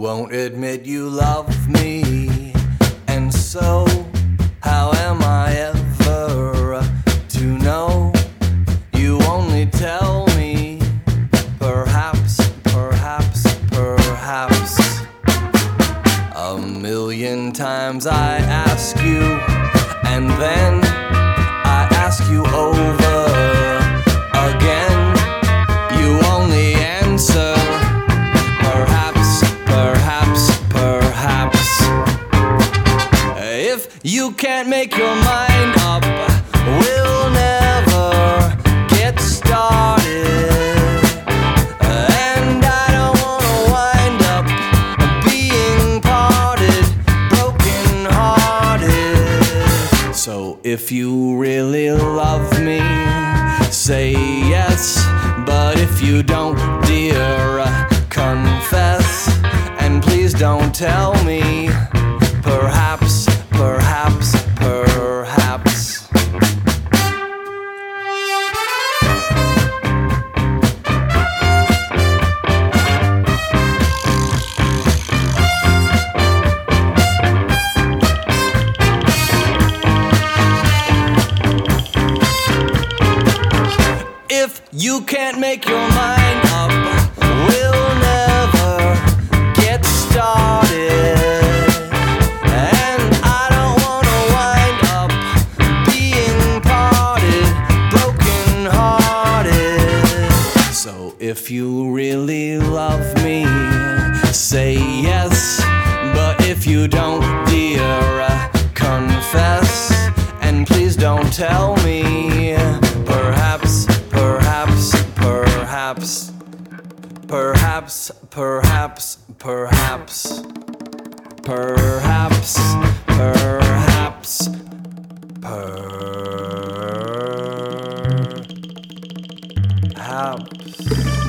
won't admit you love me, and so how am I ever to know? You only tell me perhaps, perhaps, perhaps. A million times I ask you, and then I ask you over again. You only answer perhaps, perhaps, perhaps. If you can't make your mind up, we'll never get started. And I don't wanna wind up being parted, broken hearted. So if you really love me, say yes. But if you don't, dear, confess. And please don't tell me perhaps, perhaps, perhaps. If you can't make your mind up, we'll never get started. And I don't wanna wind up being parted, broken hearted. So if you really love me, say yes. But if you don't, dear, confess. And please don't tell me perhaps, perhaps, perhaps, perhaps, perhaps, perhaps, perhaps, perhaps, perhaps.